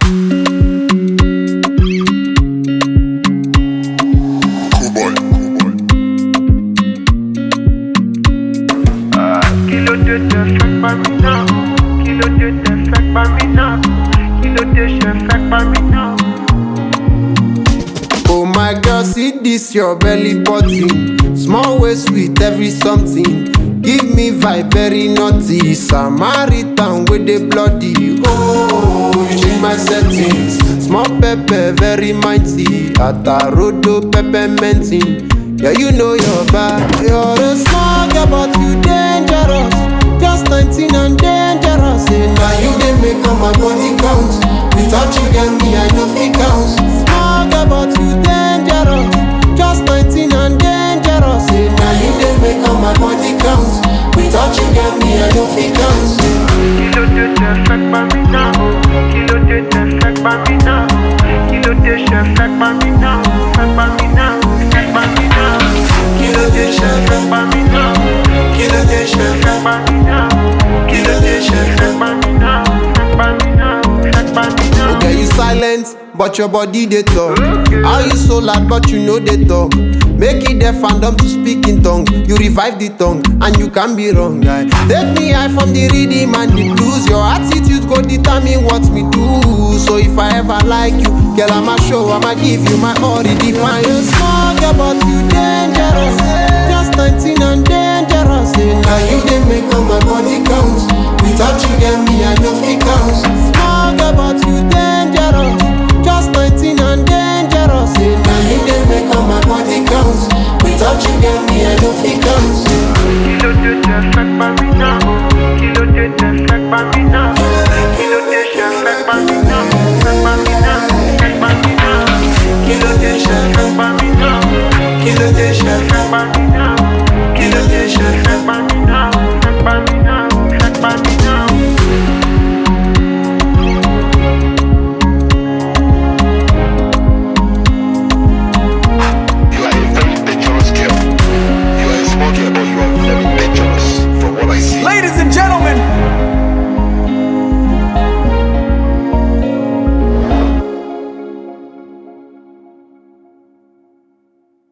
Kilo de te fake by me now. Kilo de te fake by me now. Kilo de she fake by me now. Oh my girl, see this your belly button. Small waist with every something. Give me vibe very naughty. Samaritan with the bloody. Oh, you change my settings. Small pepper very mighty. Atarodo pepperminting. Yeah, you know you're bad. You're a small girl, but you dangerous. Just 19 and dangerous. And now you they make all my body count. Without you, get me, I know fit count. Small girl, but you dangerous. Just 19 and dangerous. And now you they make all my body count. Without you, get me, I know fit count. Kilo de te fake by me now. Kilo de te fake by me now. Kilo de she fake by me now. Fake by me now. Fake by me now. Kilo de she fake by me now. Kilo de she fake by me now. Kilo de she fake by me now. Fake by me now. Fake by me now. Okay, you silent, but your body they talk. How you so loud, but you know they talk. Make it deaf and dumb to speak in tongue. You revive the tongue, and you can be wrong, guy. Take me high from the rhythm and the blues. Your attitude go determine what me do. So if I ever like you, girl, I'ma show, I'ma give you my all. Redefine you small girl, but you dangerous. Just 19 and dangerous. And now you they make all my body count. Without you, get me, I know fit count. Small